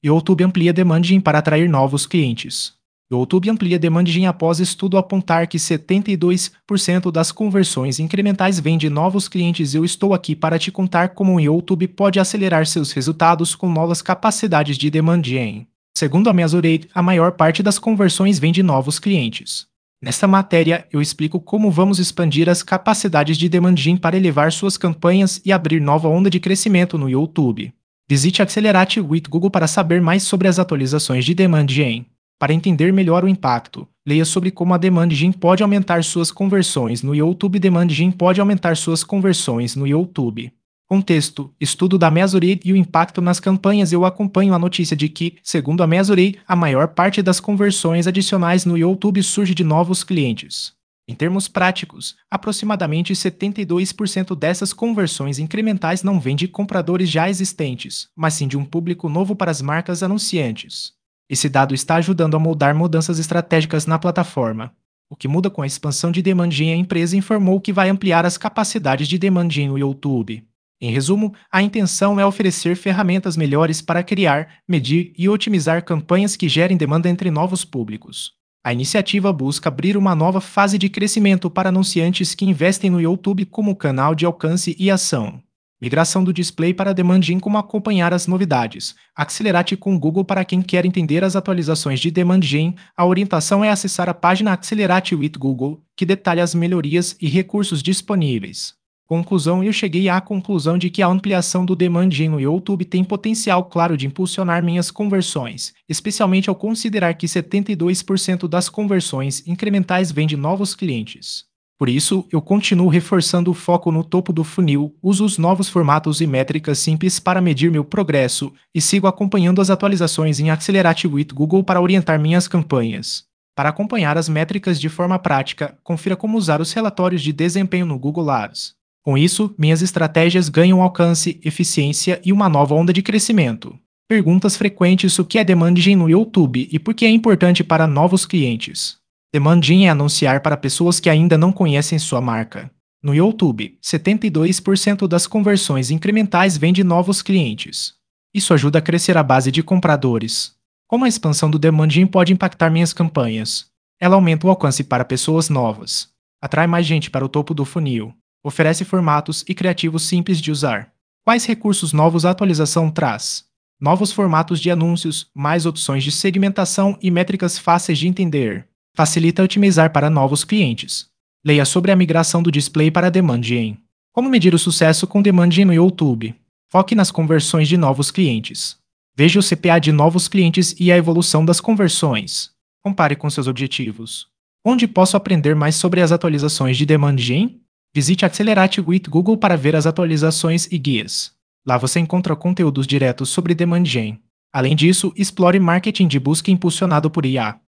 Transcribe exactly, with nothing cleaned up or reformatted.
YouTube amplia Demand Gen para atrair novos clientes. YouTube amplia Demand Gen após estudo apontar que setenta e dois por cento das conversões incrementais vêm de novos clientes. Eu estou aqui para te contar como o YouTube pode acelerar seus resultados com novas capacidades de Demand Gen. Segundo a Mesurate, a maior parte das conversões vem de novos clientes. Nesta matéria, eu explico como vamos expandir as capacidades de Demand Gen para elevar suas campanhas e abrir nova onda de crescimento no YouTube. Visite Accelerate with Google para saber mais sobre as atualizações de Demand Gen. Para entender melhor o impacto, leia sobre como a Demand Gen pode aumentar suas conversões no YouTube. Demand Gen pode aumentar suas conversões no YouTube. Contexto: estudo da Mesurate e o impacto nas campanhas. Eu acompanho a notícia de que, segundo a Mesurate, a maior parte das conversões adicionais no YouTube surge de novos clientes. Em termos práticos, aproximadamente setenta e dois por cento dessas conversões incrementais não vêm de compradores já existentes, mas sim de um público novo para as marcas anunciantes. Esse dado está ajudando a moldar mudanças estratégicas na plataforma. O que muda com a expansão de Demand Gen? A empresa informou que vai ampliar as capacidades de Demand Gen no YouTube. Em resumo, a intenção é oferecer ferramentas melhores para criar, medir e otimizar campanhas que gerem demanda entre novos públicos. A iniciativa busca abrir uma nova fase de crescimento para anunciantes que investem no YouTube como canal de alcance e ação. Migração do display para Demand Gen. Como acompanhar as novidades. Accelerate com Google. Para quem quer entender as atualizações de Demand Gen, a orientação é acessar a página Accelerate with Google, que detalha as melhorias e recursos disponíveis. Conclusão: eu cheguei à conclusão de que a ampliação do Demand Gen no YouTube tem potencial claro de impulsionar minhas conversões, especialmente ao considerar que setenta e dois por cento das conversões incrementais vêm de novos clientes. Por isso, eu continuo reforçando o foco no topo do funil, uso os novos formatos e métricas simples para medir meu progresso, e sigo acompanhando as atualizações em Accelerate with Google para orientar minhas campanhas. Para acompanhar as métricas de forma prática, confira como usar os relatórios de desempenho no Google Ads. Com isso, minhas estratégias ganham alcance, eficiência e uma nova onda de crescimento. Perguntas frequentes: o que é Demand Gen no YouTube e por que é importante para novos clientes? Demand Gen é anunciar para pessoas que ainda não conhecem sua marca. No YouTube, setenta e dois por cento das conversões incrementais vêm de novos clientes. Isso ajuda a crescer a base de compradores. Como a expansão do Demand Gen pode impactar minhas campanhas? Ela aumenta o alcance para pessoas novas, atrai mais gente para o topo do funil, oferece formatos e criativos simples de usar. Quais recursos novos a atualização traz? Novos formatos de anúncios, mais opções de segmentação e métricas fáceis de entender. Facilita otimizar para novos clientes. Leia sobre a migração do display para Demand Gen. Como medir o sucesso com Demand Gen no YouTube? Foque nas conversões de novos clientes. Veja o C P A de novos clientes e a evolução das conversões. Compare com seus objetivos. Onde posso aprender mais sobre as atualizações de Demand Gen? Visite Accelerate with Google para ver as atualizações e guias. Lá você encontra conteúdos diretos sobre Demand Gen. Além disso, explore marketing de busca impulsionado por I A.